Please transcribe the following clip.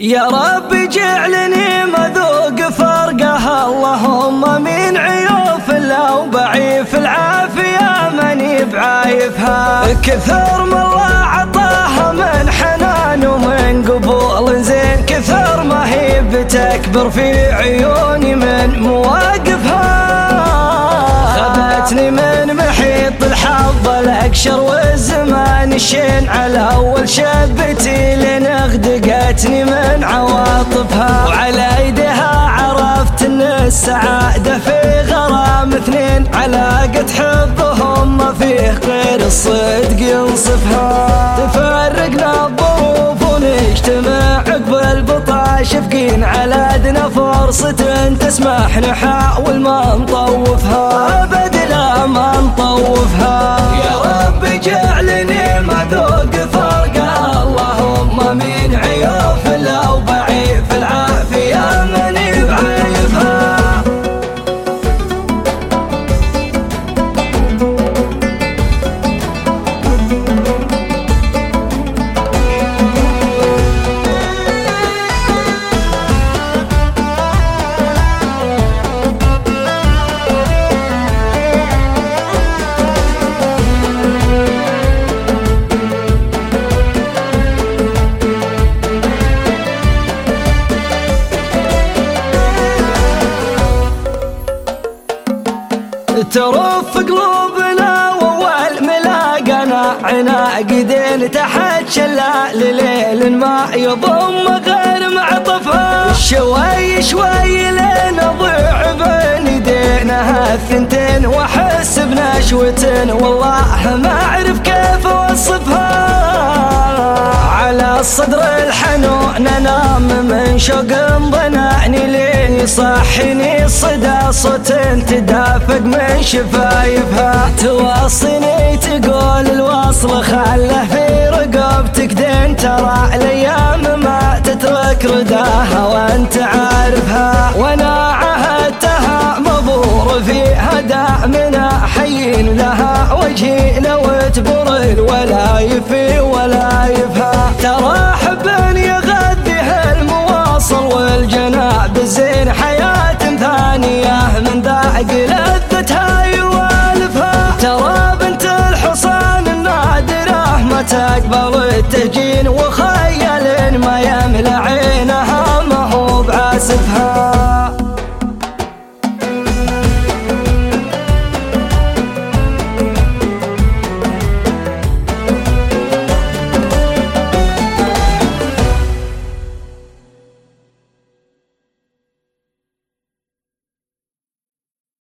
يا رب جعلني مذوق فرقها، اللهم من عيوف الله وبعيف العافية ماني بعايفها. كثر ما الله عطاها من حنان ومن قبول زين، كثر ما هي بتكبر في عيوني من مواقفها. خذتني من محيط الحظ الأقشر والزمان الشين، على أول شبتي لين اغدقتني من عواطفها. وعلى ايديها عرفت ان السعادة في غرام اثنين، علاقة حبهم ما فيه غير الصدق ينصفها. تفرقنا الظروف ونجتمع عقب البطاش، شفقين على ادنى فرصة تسمح نحاول ما نطوفها، ابد لا ما نطوفها. يا رب جعلني مذوق فرقها، اللهم من عيوف الله وبعيف العافية ماني بعيفها. ترف قلوبنا وأول ملاقنا، عناقدين تحت شلال ليل ما يضم غير معطفها. شوي شوي لين أضيع بين يدينها الثنتين، وأحس بنشوة والله ما أعرف كيف أوصفها. على الصدر الحنون أنام من شوق ضناني، لين يصحيني الصدى صوت تدافق من شفايفها. توصيني تقول الوصل خله في رقبتك دين، ترى الأيام ما تترك رداها وانت عارفها. وانا عهدتها مبور فيها دامنا، حين لها وجهي لو تبر الولايف ولايفها. ترى حب يغذيه المواصل والجناب الزين، حياة ثانية من ذاق لذتها يوالفها. ترى بنت الحصان النادرة ما تقبل التهجين،